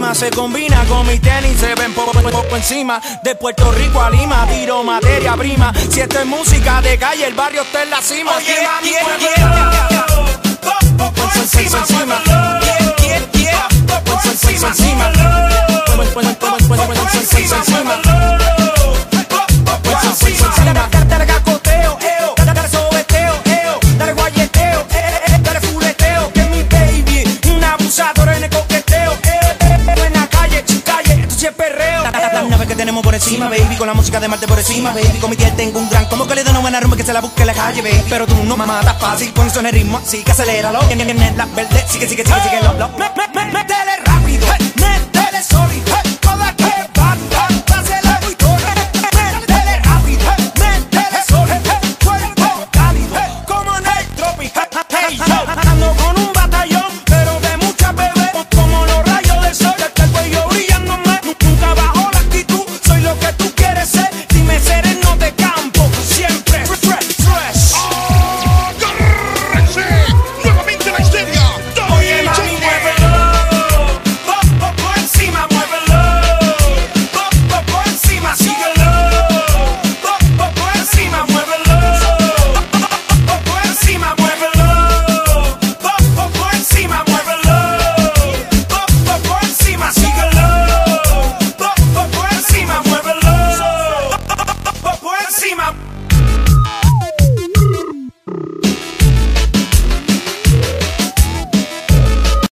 rima se combina con mi tenis, se ven poco encima. De Puerto Rico a Lima, tiro materia prima. Si esto es música de calle, el barrio está en la cima. Oye, mami, encima. Dale cacoteo, dale sobeteo, dale guayeteo, dale fuleteo, que mi baby, un abusador en el coqueteo, en la calle, esto sí es perreo. La nave que tenemos por encima, baby, con la música de Marte por encima, baby, con mi tía tengo un gran, como que le da una buena rumba que se la busque en la calle, baby, pero tú no me matas fácil, con eso en el ritmo, así que aceléralo, en la verde, sigue, métele